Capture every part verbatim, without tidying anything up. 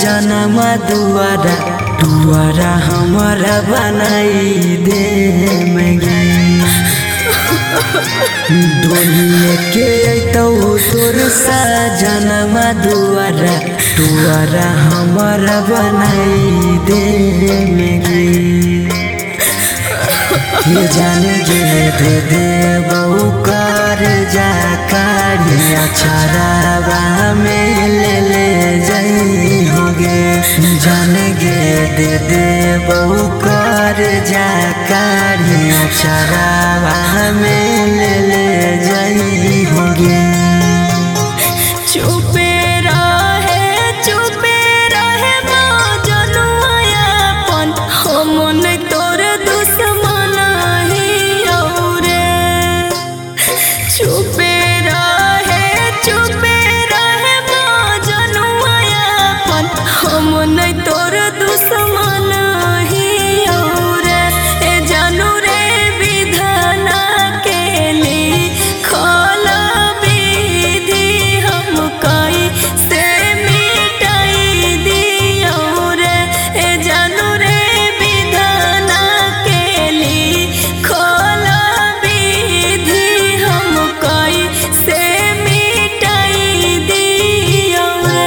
सजनमा दुआरा दुआरा हमारा बनाई दे मगे डोलिए के तो तोर सजनमा दुआरा दुआरा हमारा बनाई दे मगे ये जाने गे दे दे बहु कर जा काढ़िया छरावा में ले ले जाई होगे जाने गे दे दे बहु कर जा काढ़िया छरावा में ले ले जाई होगे चुपे रहे चुपे रहे मौजनुआ अपन हमन तोर दुश्मन ही औरे चुपे रहे चुपे रहे मौजनुआ अपन हमन तोर दुश्मन ही औरे ए जानू रे विधाना के ली खोला विधि हम कई से मिटाई दियो रे ए जानू रे विधाना के ली खोला विधि हम कई से मिटाई दियो रे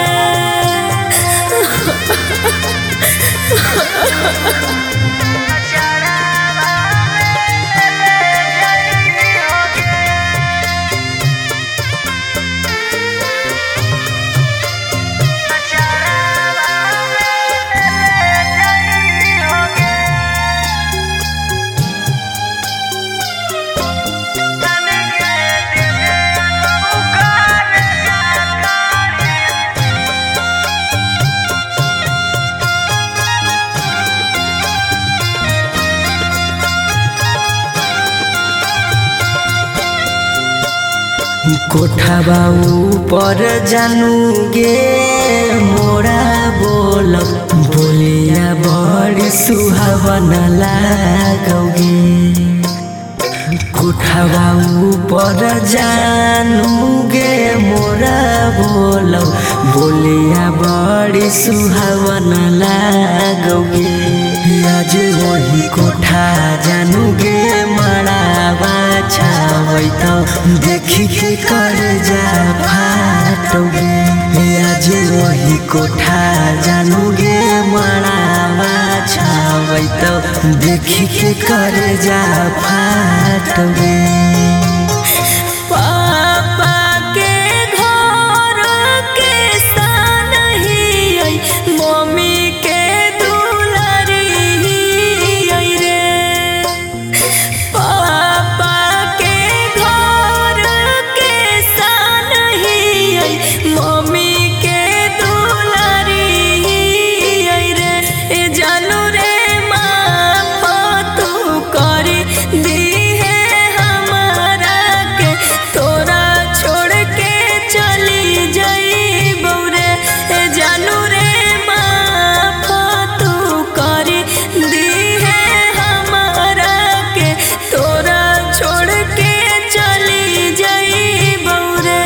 कोठाबा ऊपर जानू गे मोरा बोल बोलिया बड़ी सुहावना लागोगे कोठाबा ऊपर जानू गे मोरा बोल बोलिया बड़ी सुहावना लागोगे आज वही कोठा जानू गे मड़ावा छावै तो देखी के कर जा फाटोगे आज वही कोठा जानू गे मड़ावा छावै तो देखी के कर जा फाटोगे पापा के घर के सान ही आई मम्मी के दुलारी ही आई रे पापा के घर के सान ही आई मम्मी के दुलारी ही आई रे ए जानू रे माफ तू करी दी है हमारा के तोरा छोड़ के चली जाई बौरे ए जानू रे माफ तू करी दी है हमारा के तोरा छोड़ के चली जाई बौरे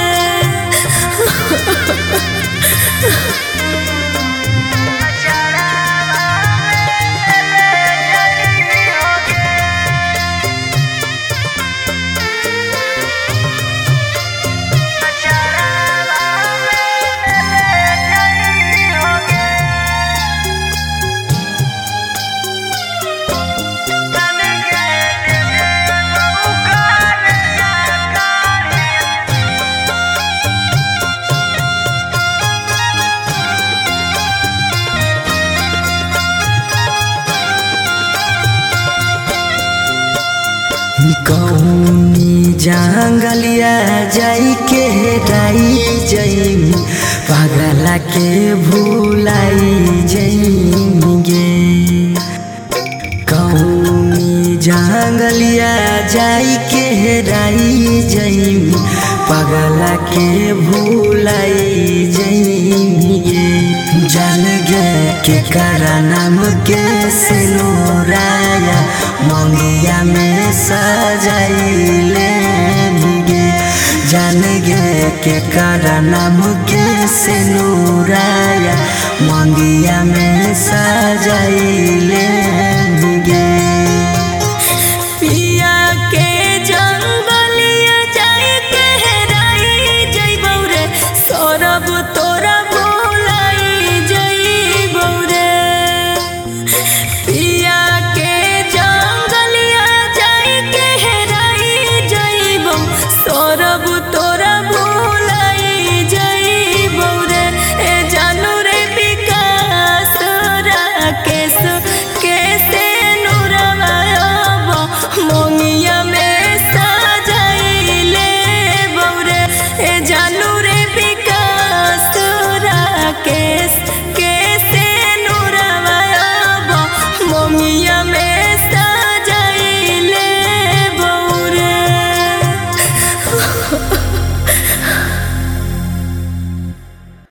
कौनी जंगलिया जाई के राई जई पागला के भूलाई जई गे कौनी जंगलिया जाई के राई जई पागला के भूलाई जई गे जान गे के करा नाम के सिनुराया मंगिया में सजाइले गे जान गे के करना मुके से नूराया मंगिया में सजाइले।